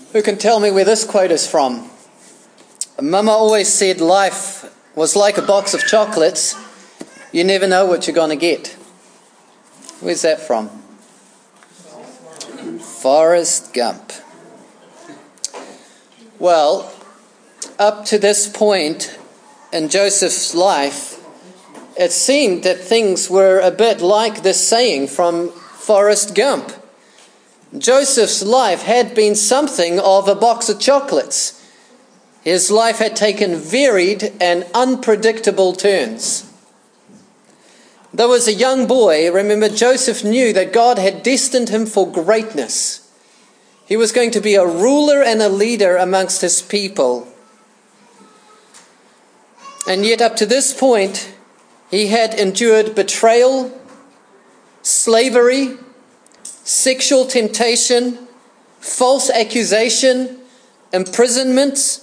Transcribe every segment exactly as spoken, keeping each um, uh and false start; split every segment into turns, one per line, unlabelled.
Who can tell me where this quote is from? Mama always said life was like a box of chocolates. You never know what you're going to get. Where's that from? Forrest Gump. Well, up to this point in Joseph's life, it seemed that things were a bit like this saying from Forrest Gump. Joseph's life had been something of a box of chocolates. His life had taken varied and unpredictable turns. Though as a young boy, remember, Joseph knew that God had destined him for greatness. He was going to be a ruler and a leader amongst his people. And yet up to this point, he had endured betrayal, slavery, sexual temptation, false accusation, imprisonment.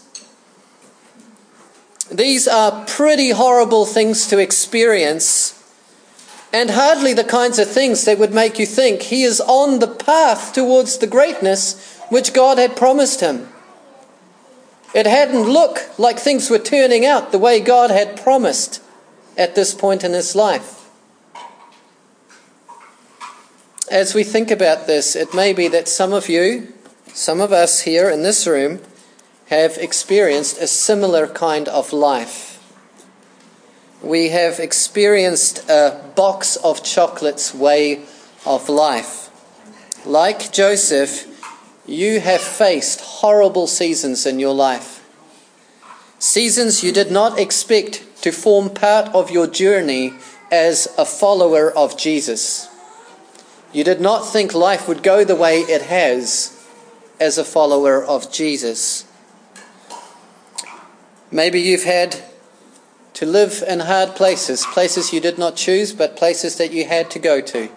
These are pretty horrible things to experience, and hardly the kinds of things that would make you think he is on the path towards the greatness which God had promised him. It hadn't looked like things were turning out the way God had promised at this point in his life. As we think about this, it may be that some of you, some of us here in this room, have experienced a similar kind of life. We have experienced a box of chocolates way of life. Like Joseph, you have faced horrible seasons in your life. Seasons you did not expect to form part of your journey as a follower of Jesus. You did not think life would go the way it has as a follower of Jesus. Maybe you've had to live in hard places, places you did not choose, but places that you had to go to.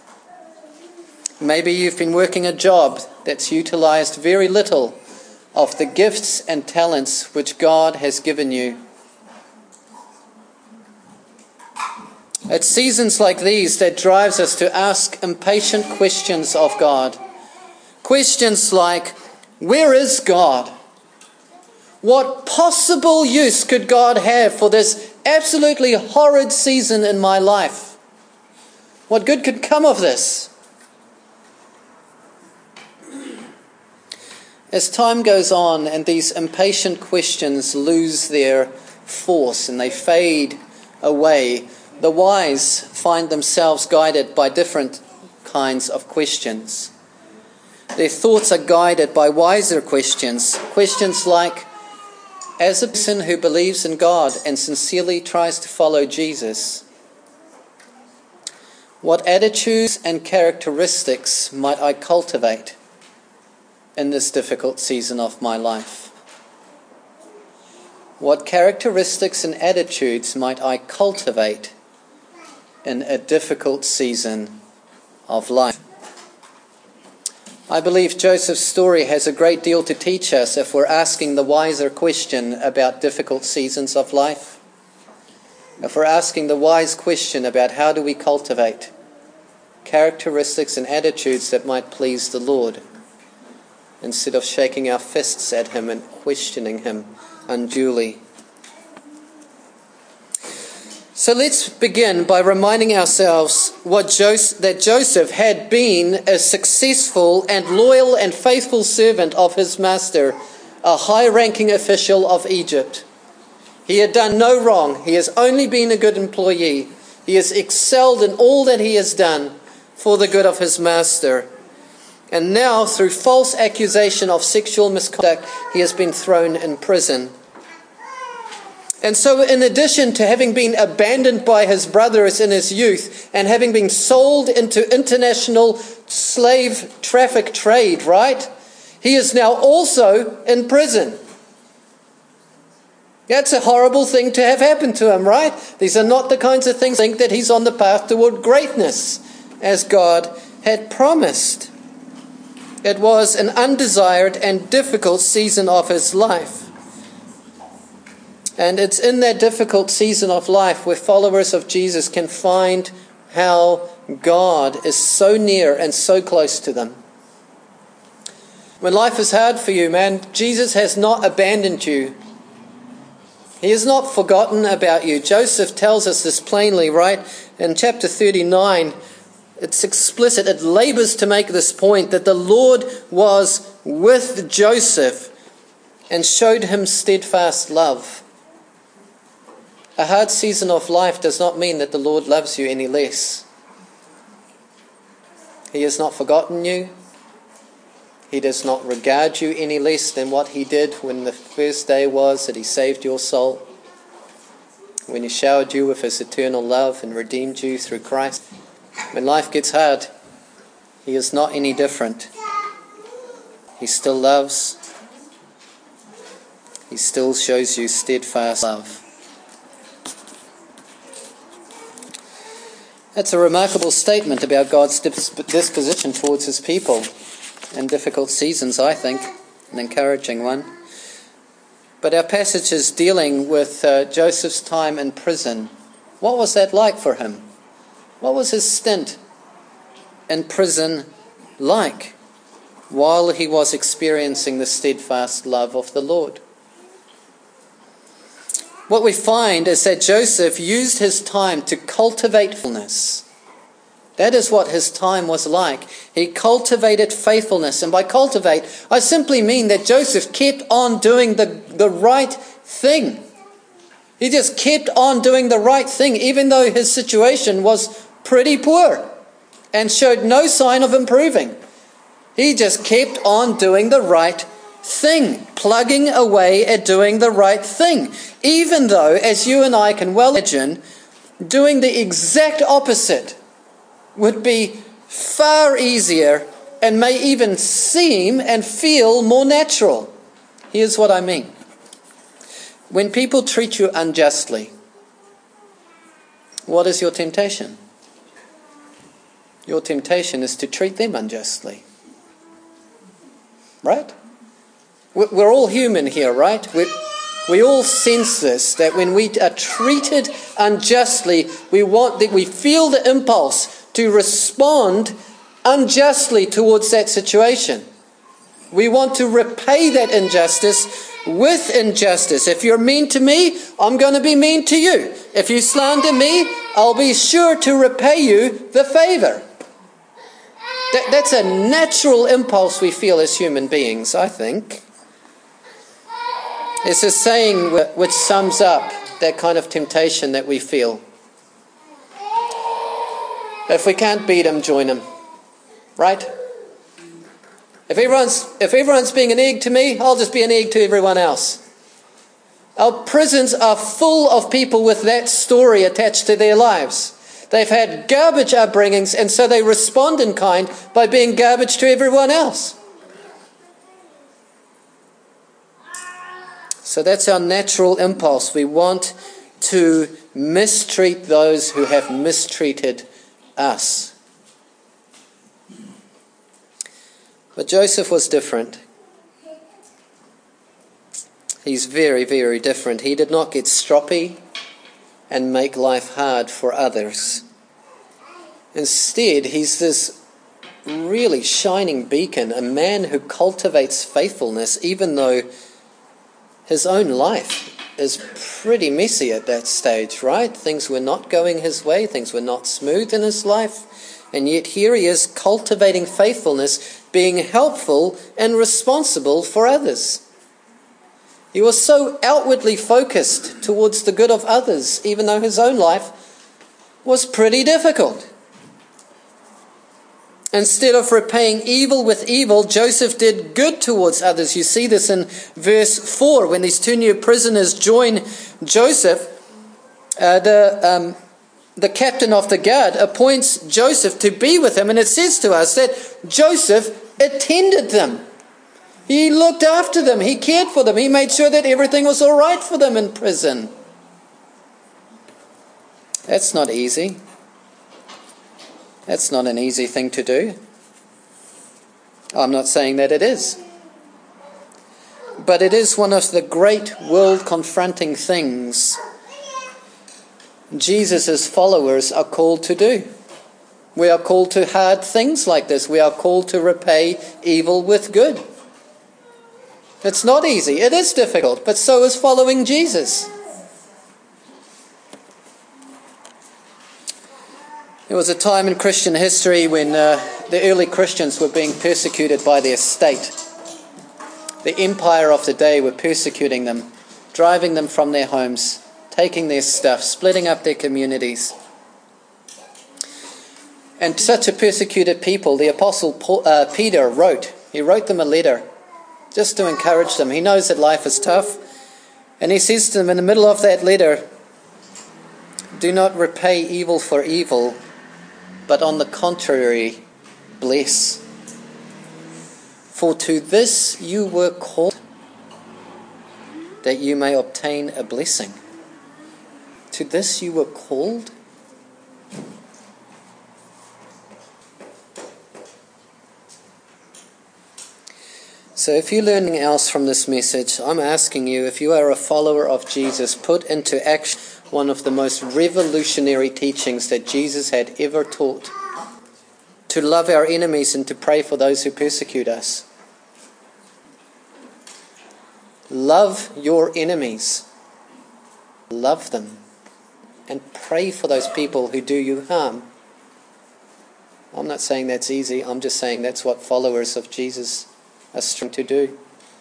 Maybe you've been working a job that's utilized very little of the gifts and talents which God has given you. It's seasons like these that drives us to ask impatient questions of God. Questions like, where is God? What possible use could God have for this absolutely horrid season in my life? What good could come of this? As time goes on and these impatient questions lose their force and they fade away, the wise find themselves guided by different kinds of questions. Their thoughts are guided by wiser questions. Questions like, as a person who believes in God and sincerely tries to follow Jesus, what attitudes and characteristics might I cultivate in this difficult season of my life? What characteristics and attitudes might I cultivate in a difficult season of life? I believe Joseph's story has a great deal to teach us if we're asking the wiser question about difficult seasons of life. If we're asking the wise question about how do we cultivate characteristics and attitudes that might please the Lord, instead of shaking our fists at him and questioning him unduly. So let's begin by reminding ourselves what Joseph, that Joseph had been a successful and loyal and faithful servant of his master, a high-ranking official of Egypt. He had done no wrong. He has only been a good employee. He has excelled in all that he has done for the good of his master. And now, through false accusation of sexual misconduct, he has been thrown in prison. And so in addition to having been abandoned by his brothers in his youth and having been sold into international slave traffic trade, right? He is now also in prison. That's a horrible thing to have happen to him, right? These are not the kinds of things I think that he's on the path toward greatness as God had promised. It was an undesired and difficult season of his life. And it's in that difficult season of life where followers of Jesus can find how God is so near and so close to them. When life is hard for you, man, Jesus has not abandoned you. He has not forgotten about you. Joseph tells us this plainly, right? In chapter thirty-nine, it's explicit. It labors to make this point that the Lord was with Joseph and showed him steadfast love. A hard season of life does not mean that the Lord loves you any less. He has not forgotten you. He does not regard you any less than what he did when the first day was that he saved your soul, when he showered you with his eternal love and redeemed you through Christ. When life gets hard, he is not any different. He still loves. He still shows you steadfast love. That's a remarkable statement about God's disposition towards his people in difficult seasons, I think. An encouraging one. But our passage is dealing with uh, Joseph's time in prison. What was that like for him? What was his stint in prison like while he was experiencing the steadfast love of the Lord? What we find is that Joseph used his time to cultivate faithfulness. That is what his time was like. He cultivated faithfulness. And by cultivate, I simply mean that Joseph kept on doing the, the right thing. He just kept on doing the right thing, even though his situation was pretty poor and showed no sign of improving. He just kept on doing the right thing, plugging away at doing the right thing. Even though, as you and I can well imagine, doing the exact opposite would be far easier and may even seem and feel more natural. Here's what I mean. When people treat you unjustly, what is your temptation? Your temptation is to treat them unjustly. Right? We're all human here, right? We we all sense this, that when we are treated unjustly, we want that we feel the impulse to respond unjustly towards that situation. We want to repay that injustice with injustice. If you're mean to me, I'm going to be mean to you. If you slander me, I'll be sure to repay you the favor. That, that's a natural impulse we feel as human beings, I think. It's a saying which sums up that kind of temptation that we feel. If we can't beat him, join him. Right? If everyone's, if everyone's being an egg to me, I'll just be an egg to everyone else. Our prisons are full of people with that story attached to their lives. They've had garbage upbringings, and so they respond in kind by being garbage to everyone else. So that's our natural impulse. We want to mistreat those who have mistreated us. But Joseph was different. He's very, very different. He did not get stroppy and make life hard for others. Instead, he's this really shining beacon, a man who cultivates faithfulness even though his own life is pretty messy at that stage, right? Things were not going his way. Things were not smooth in his life. And yet here he is cultivating faithfulness, being helpful and responsible for others. He was so outwardly focused towards the good of others, even though his own life was pretty difficult. Instead of repaying evil with evil, Joseph did good towards others. You see this in verse four. When these two new prisoners join Joseph, uh, the um, the captain of the guard appoints Joseph to be with him. And it says to us that Joseph attended them. He looked after them. He cared for them. He made sure that everything was all right for them in prison. That's not easy. That's not an easy thing to do. I'm not saying that it is. But it is one of the great world-confronting things Jesus' followers are called to do. We are called to hard things like this. We are called to repay evil with good. It's not easy. It is difficult, but so is following Jesus. There was a time in Christian history when uh, the early Christians were being persecuted by their state. The empire of the day were persecuting them, driving them from their homes, taking their stuff, splitting up their communities. And such a persecuted people, the Apostle Paul, uh, Peter wrote, he wrote them a letter just to encourage them. He knows that life is tough. And he says to them in the middle of that letter, do not repay evil for evil, but on the contrary, bless. For to this you were called, that you may obtain a blessing. To this you were called? So if you're learning else from this message, I'm asking you, if you are a follower of Jesus, put into action one of the most revolutionary teachings that Jesus had ever taught. To love our enemies and to pray for those who persecute us. Love your enemies. Love them. And pray for those people who do you harm. I'm not saying that's easy. I'm just saying that's what followers of Jesus are striving to do.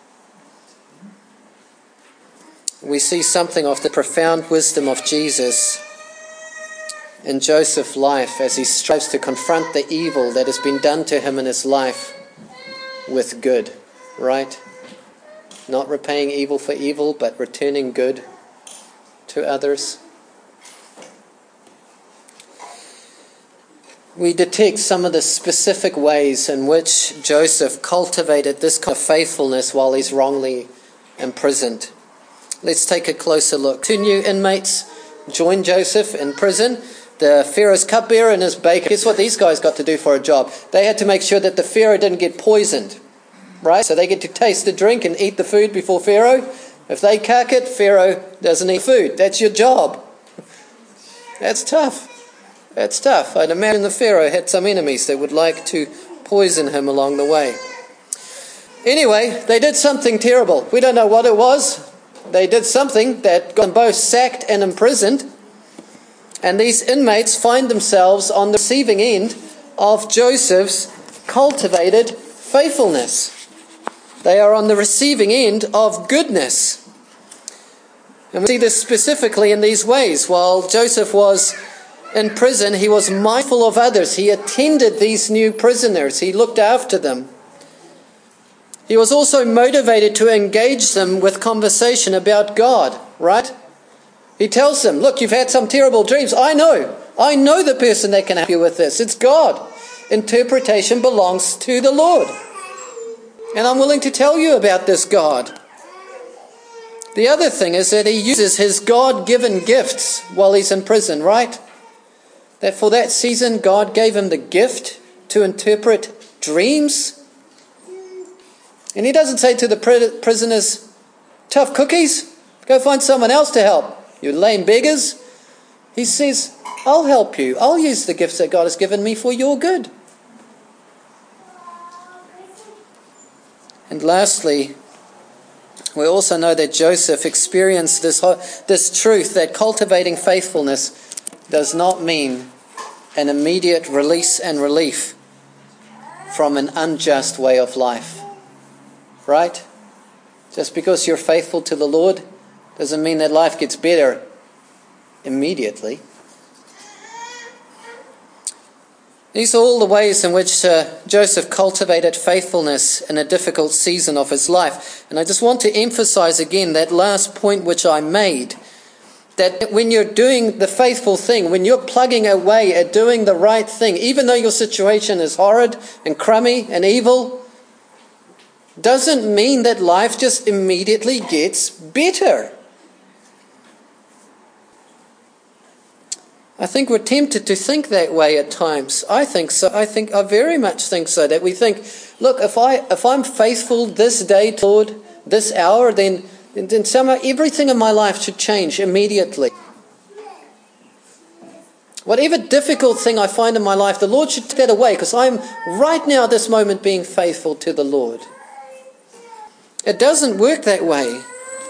We see something of the profound wisdom of Jesus in Joseph's life as he strives to confront the evil that has been done to him in his life with good, right? Not repaying evil for evil, but returning good to others. We detect some of the specific ways in which Joseph cultivated this kind of faithfulness while he's wrongly imprisoned. Let's take a closer look. Two new inmates joined Joseph in prison. The Pharaoh's cupbearer and his baker. Guess what these guys got to do for a job? They had to make sure that the Pharaoh didn't get poisoned. Right? So they get to taste the drink and eat the food before Pharaoh. If they cack it, Pharaoh doesn't eat food. That's your job. That's tough. That's tough. I'd imagine the Pharaoh had some enemies that would like to poison him along the way. Anyway, they did something terrible. We don't know what it was. They did something that got them both sacked and imprisoned. And these inmates find themselves on the receiving end of Joseph's cultivated faithfulness. They are on the receiving end of goodness. And we see this specifically in these ways. While Joseph was in prison, he was mindful of others. He attended these new prisoners. He looked after them. He was also motivated to engage them with conversation about God, right? He tells them, look, you've had some terrible dreams. I know. I know the person that can help you with this. It's God. Interpretation belongs to the Lord. And I'm willing to tell you about this God. The other thing is that he uses his God-given gifts while he's in prison, right? That for that season, God gave him the gift to interpret dreams. And he doesn't say to the prisoners, tough cookies, go find someone else to help. You lame beggars. He says, I'll help you. I'll use the gifts that God has given me for your good. And lastly, we also know that Joseph experienced this, this truth that cultivating faithfulness does not mean an immediate release and relief from an unjust way of life. Right? Just because you're faithful to the Lord doesn't mean that life gets better immediately. These are all the ways in which uh, Joseph cultivated faithfulness in a difficult season of his life. And I just want to emphasize again that last point which I made, that when you're doing the faithful thing, when you're plugging away at doing the right thing, even though your situation is horrid and crummy and evil, doesn't mean that life just immediately gets better. I think we're tempted to think that way at times. I think so. I think I very much think so. That we think, look, if I if I'm faithful this day to Lord, this hour, then then somehow everything in my life should change immediately. Whatever difficult thing I find in my life, the Lord should take that away because I'm right now, this moment, being faithful to the Lord. It doesn't work that way.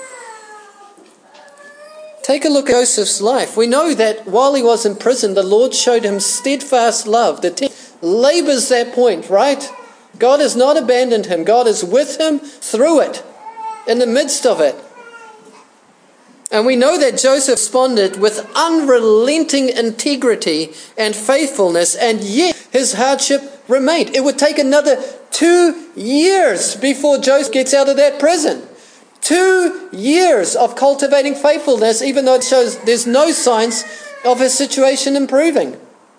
Take a look at Joseph's life. We know that while he was in prison, the Lord showed him steadfast love. The text labors that point, right? God has not abandoned him. God is with him through it, in the midst of it. And we know that Joseph responded with unrelenting integrity and faithfulness, and yet his hardship remained. It would take another two years before Joseph gets out of that prison. Two years of cultivating faithfulness, even though it shows there's no signs of his situation improving.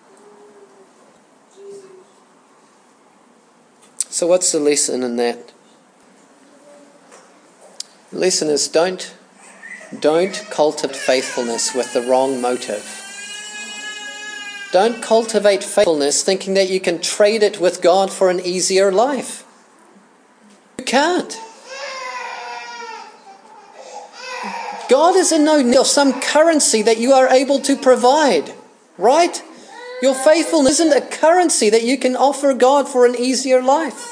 So what's the lesson in that? The lesson is don't, don't cultivate faithfulness with the wrong motive. Don't cultivate faithfulness thinking that you can trade it with God for an easier life. You can't. God is in no need of some currency that you are able to provide, right? Your faithfulness isn't a currency that you can offer God for an easier life.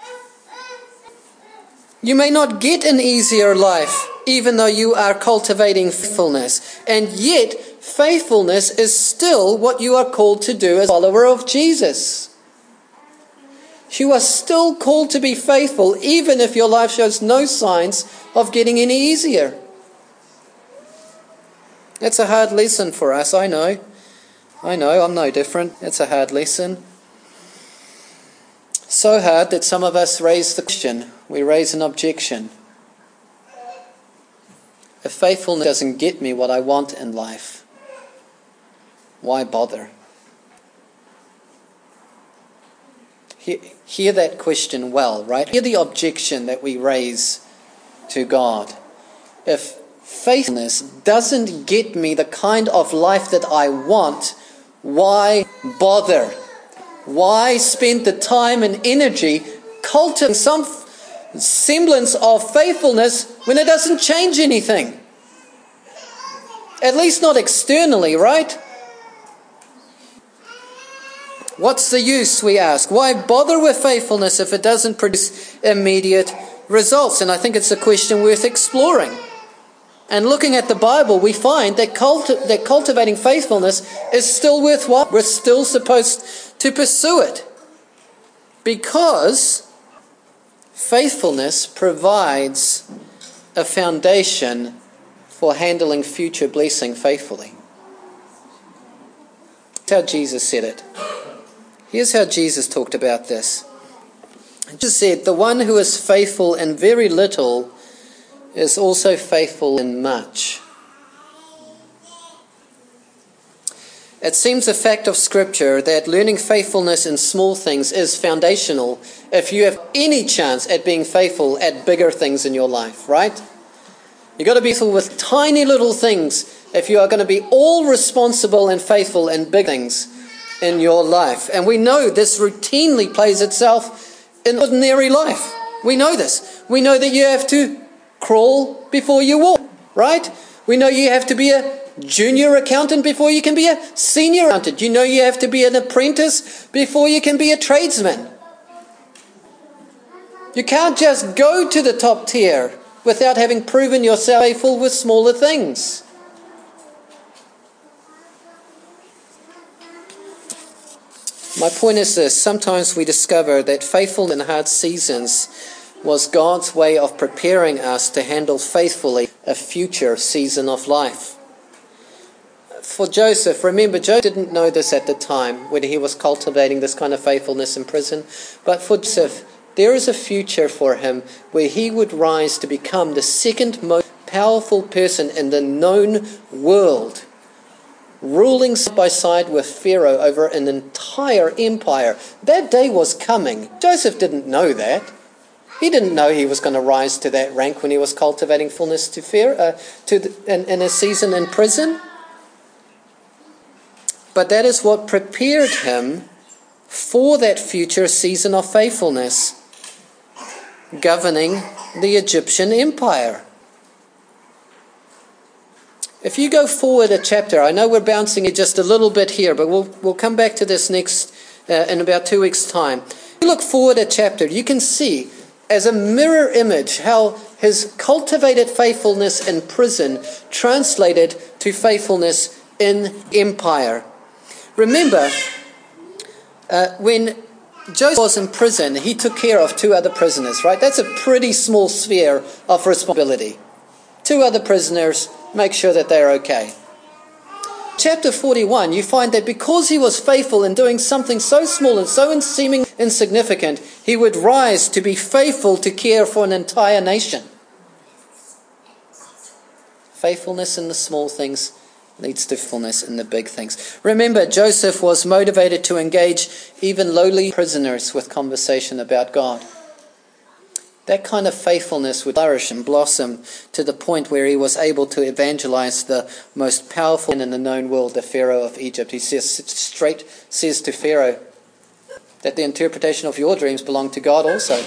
You may not get an easier life even though you are cultivating faithfulness. And yet, faithfulness is still what you are called to do as a follower of Jesus. You are still called to be faithful even if your life shows no signs of getting any easier. It's a hard lesson for us, I know. I know, I'm no different. It's a hard lesson. So hard that some of us raise the question, we raise an objection. If faithfulness doesn't get me what I want in life, why bother? Hear, hear that question well, right? Hear the objection that we raise to God. If faithfulness doesn't get me the kind of life that I want, why bother? Why spend the time and energy cultivating some semblance of faithfulness when it doesn't change anything? At least not externally, right? What's the use, we ask? Why bother with faithfulness if it doesn't produce immediate results? And I think it's a question worth exploring. And looking at the Bible, we find that, culti- that cultivating faithfulness is still worthwhile. We're still supposed to pursue it. Because faithfulness provides a foundation for handling future blessing faithfully. Here's how Jesus said it. Here's how Jesus talked about this. Jesus said, "The one who is faithful in very little is also faithful in much." It seems a fact of Scripture that learning faithfulness in small things is foundational if you have any chance at being faithful at bigger things in your life, right? You've got to be faithful with tiny little things if you are going to be all responsible and faithful in big things in your life. And we know this routinely plays itself in ordinary life. We know this. We know that you have to crawl before you walk, right? We know you have to be a junior accountant before you can be a senior accountant. You know you have to be an apprentice before you can be a tradesman. You can't just go to the top tier without having proven yourself faithful with smaller things. My point is this: sometimes we discover that faithfulness in hard seasons was God's way of preparing us to handle faithfully a future season of life. For Joseph, remember, Joseph didn't know this at the time when he was cultivating this kind of faithfulness in prison. But for Joseph, there is a future for him where he would rise to become the second most powerful person in the known world, ruling side by side with Pharaoh over an entire empire. That day was coming. Joseph didn't know that. He didn't know he was going to rise to that rank when he was cultivating fullness to fear, uh, to the, in, in a season in prison. But that is what prepared him for that future season of faithfulness, governing the Egyptian empire. If you go forward a chapter, I know we're bouncing it just a little bit here, but we'll we'll come back to this next uh, in about two weeks' time. If you look forward a chapter, you can see as a mirror image how his cultivated faithfulness in prison translated to faithfulness in empire. Remember, uh, when Joseph was in prison, he took care of two other prisoners, right? That's a pretty small sphere of responsibility. Two other prisoners, make sure that they're okay. Chapter forty-one, you find that because he was faithful in doing something so small and so seeming insignificant, he would rise to be faithful to care for an entire nation. Faithfulness in the small things leads to fullness in the big things. Remember, Joseph was motivated to engage even lowly prisoners with conversation about God. That kind of faithfulness would flourish and blossom to the point where he was able to evangelize the most powerful man in the known world, the Pharaoh of Egypt. He says straight says to Pharaoh that the interpretation of your dreams belong to God also.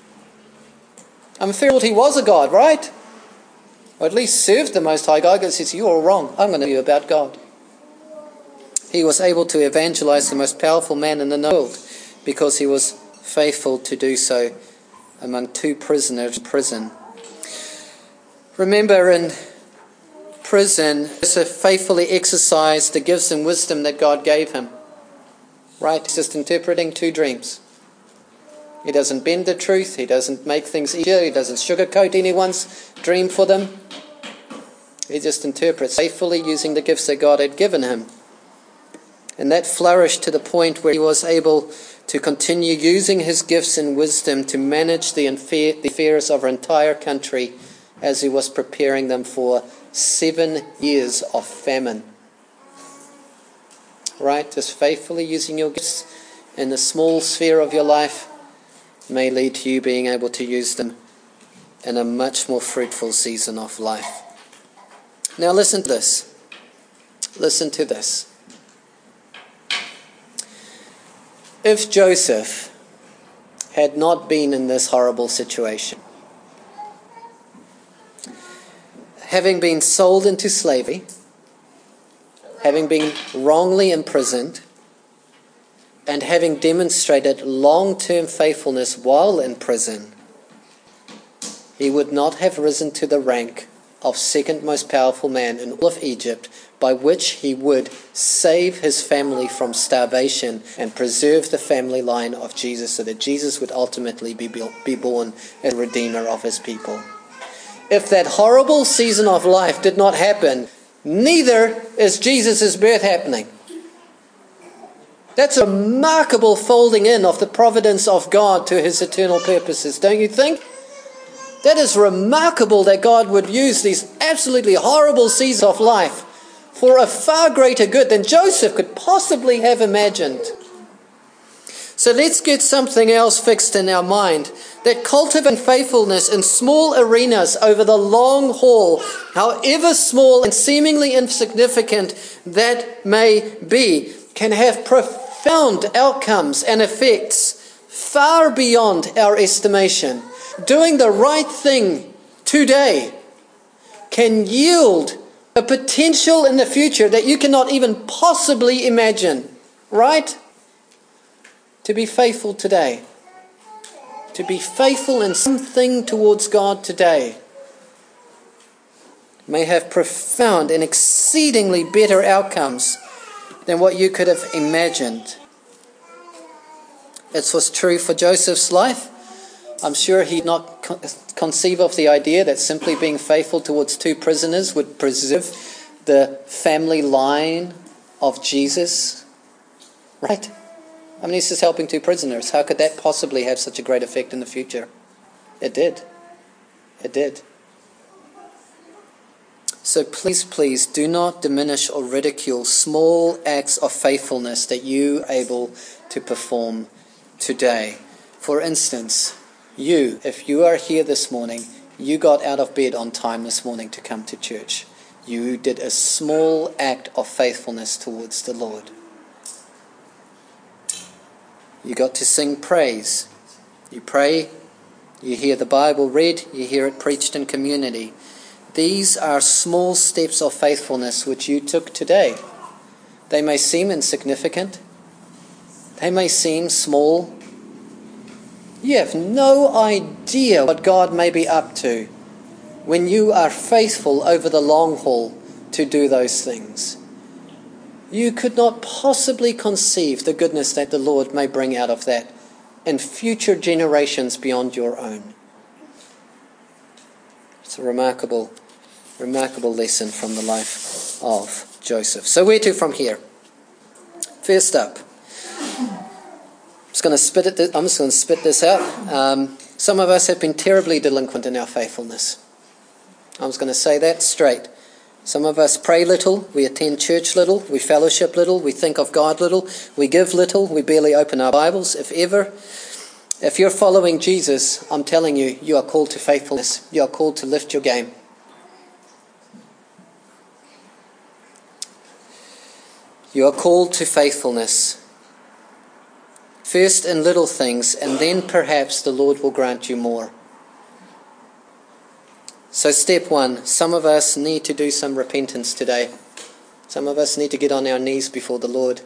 I mean, Pharaoh thought he was a god, right? Or at least served the Most High God. God says, you're all wrong. I'm going to tell you about God. He was able to evangelize the most powerful man in the world because he was faithful to do so among two prisoners in prison. Remember, in prison, Joseph faithfully exercised the gifts and wisdom that God gave him. Right? He's just interpreting two dreams. He doesn't bend the truth. He doesn't make things easier. He doesn't sugarcoat anyone's dream for them. He just interprets faithfully using the gifts that God had given him. And that flourished to the point where he was able to continue using his gifts and wisdom to manage the affairs of our entire country as he was preparing them for seven years of famine. Right? Just faithfully using your gifts in the small sphere of your life may lead to you being able to use them in a much more fruitful season of life. Now listen to this. Listen to this. If Joseph had not been in this horrible situation, having been sold into slavery, having been wrongly imprisoned, and having demonstrated long-term faithfulness while in prison, he would not have risen to the rank of second most powerful man in all of Egypt, by which he would save his family from starvation and preserve the family line of Jesus, so that Jesus would ultimately be, be born as Redeemer of his people. If that horrible season of life did not happen, neither is Jesus' birth happening. That's a remarkable folding in of the providence of God to his eternal purposes, don't you think? That is remarkable that God would use these absolutely horrible seasons of life for a far greater good than Joseph could possibly have imagined. So let's get something else fixed in our mind. That cultivating faithfulness in small arenas over the long haul, however small and seemingly insignificant that may be, can have profound outcomes and effects far beyond our estimation. Doing the right thing today can yield a potential in the future that you cannot even possibly imagine, right? To be faithful today, to be faithful in something towards God today, may have profound and exceedingly better outcomes than what you could have imagined. It was true for Joseph's life. I'm sure he did not con- conceive of the idea that simply being faithful towards two prisoners would preserve the family line of Jesus. Right? I mean, he's just helping two prisoners. How could that possibly have such a great effect in the future? It did. It did. So please, please do not diminish or ridicule small acts of faithfulness that you are able to perform today. For instance, you, if you are here this morning, you got out of bed on time this morning to come to church. You did a small act of faithfulness towards the Lord. You got to sing praise. You pray, you hear the Bible read, you hear it preached in community. These are small steps of faithfulness which you took today. They may seem insignificant. They may seem small. You have no idea what God may be up to when you are faithful over the long haul to do those things. You could not possibly conceive the goodness that the Lord may bring out of that in future generations beyond your own. It's a remarkable, remarkable lesson from the life of Joseph. So where to from here? First up, I'm just going to spit it. I'm just going to spit this out. Um, some of us have been terribly delinquent in our faithfulness. I was going to say that straight. Some of us pray little, we attend church little, we fellowship little, we think of God little, we give little, we barely open our Bibles, if ever. If you're following Jesus, I'm telling you, you are called to faithfulness. You are called to lift your game. You are called to faithfulness. First in little things, and then perhaps the Lord will grant you more. So step one, some of us need to do some repentance today. Some of us need to get on our knees before the Lord.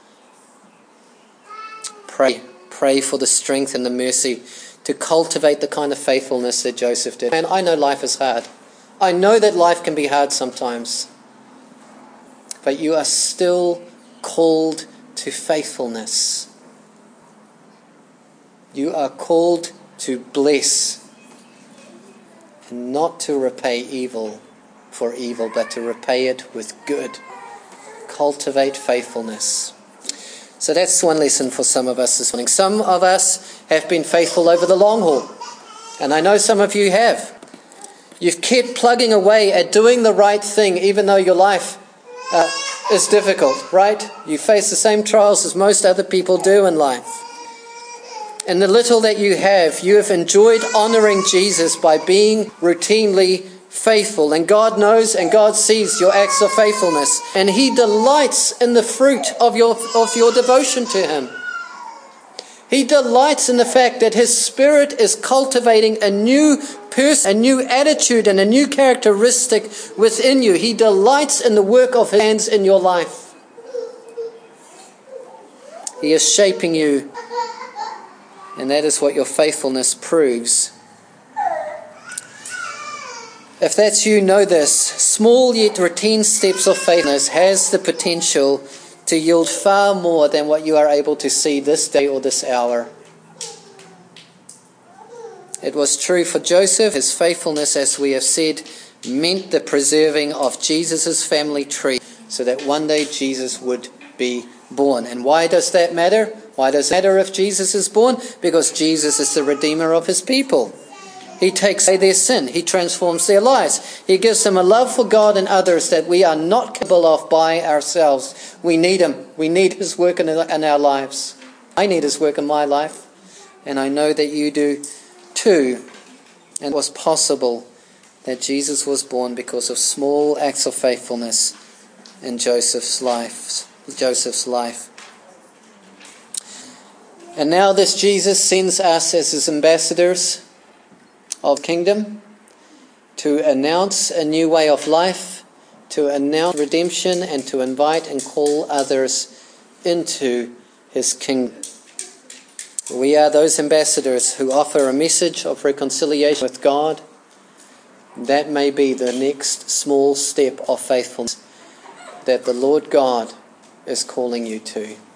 Pray. Pray for the strength and the mercy to cultivate the kind of faithfulness that Joseph did. And I know life is hard. I know that life can be hard sometimes. But you are still called to faithfulness. You are called to bless. And not to repay evil for evil, but to repay it with good. Cultivate faithfulness. So that's one lesson for some of us this morning. Some of us have been faithful over the long haul. And I know some of you have. You've kept plugging away at doing the right thing, even though your life uh, is difficult, right? You face the same trials as most other people do in life. And the little that you have, you have enjoyed honoring Jesus by being routinely faithful. And God knows and God sees your acts of faithfulness. And He delights in the fruit of your, of your devotion to Him. He delights in the fact that His Spirit is cultivating a new person, a new attitude and a new characteristic within you. He delights in the work of His hands in your life. He is shaping you. And that is what your faithfulness proves. If that's you, know this. Small yet routine steps of faithfulness has the potential to yield far more than what you are able to see this day or this hour. It was true for Joseph. His faithfulness, as we have said, meant the preserving of Jesus' family tree so that one day Jesus would be born. And why does that matter? Why does it matter if Jesus is born? Because Jesus is the Redeemer of His people. He takes away their sin. He transforms their lives. He gives them a love for God and others that we are not capable of by ourselves. We need Him. We need His work in our lives. I need His work in my life. And I know that you do too. And it was possible that Jesus was born because of small acts of faithfulness in Joseph's life. Joseph's life. And now this Jesus sends us as His ambassadors of the kingdom to announce a new way of life, to announce redemption, and to invite and call others into His kingdom. We are those ambassadors who offer a message of reconciliation with God. That may be the next small step of faithfulness that the Lord God is calling you to.